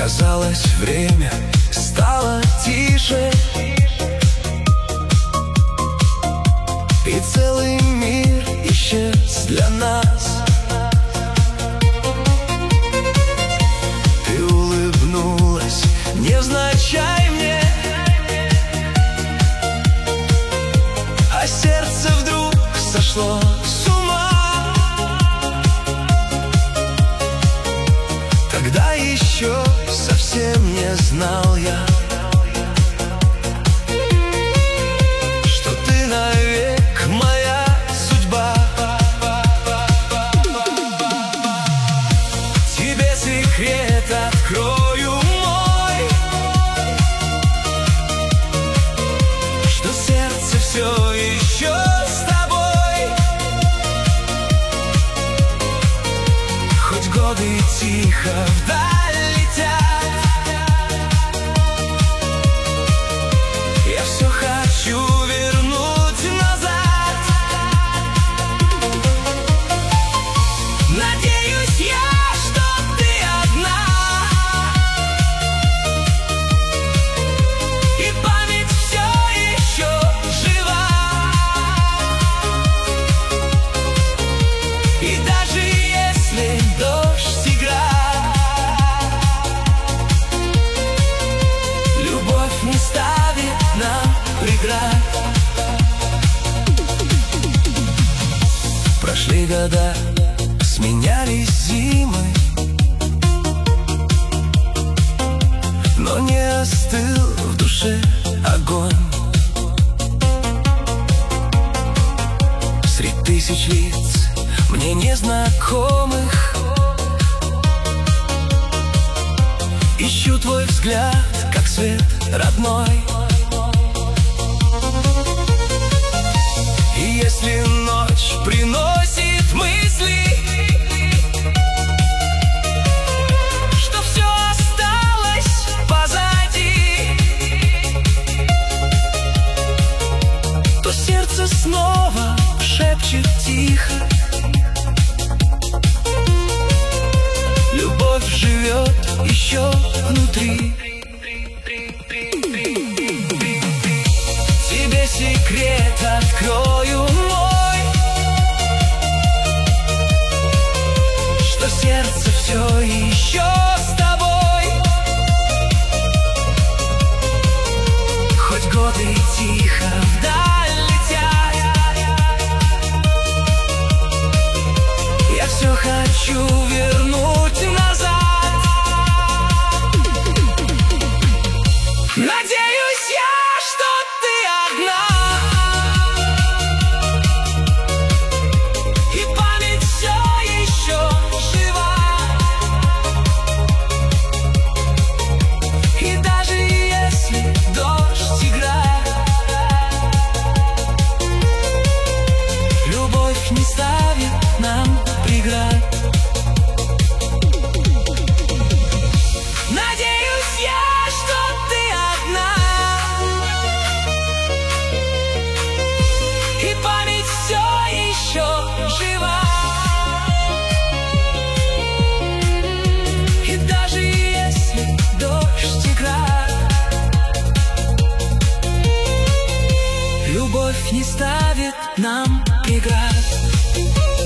Казалось, время стало тише, и целый мир исчез для нас. Ты улыбнулась, невзначай мне, а сердце вдруг сошло с ума. Тогда еще совсем не знал я, что ты навек моя судьба. Тебе секрет открою мой, что сердце все еще с тобой. Хоть годы тихо вдаль летят, я все хочу вернуть назад. Надеюсь я, что ты одна, и память все еще жива. И даже если дождь и град, любовь не ставит нам преград. Прошли года, сменялись зимы, но не остыл в душе огонь. Средь тысяч лиц мне незнакомых ищу твой взгляд, как свет родной. И если ночь приносит мысли, что все осталось позади, то сердце снова шепчет тихо: любовь живет еще внутри. Тебе секрет открою мой, что сердце все еще с тобой. Хоть годы тихо вдаль летят, я все хочу вернуть назад. Надеюсь я, что ты одна, и память все еще жива. И даже если дождь и град, любовь не ставит нам преград. Надеюсь я, что ты одна, и память все еще жива. И даже если дождь и град, любовь не ставит нам преград.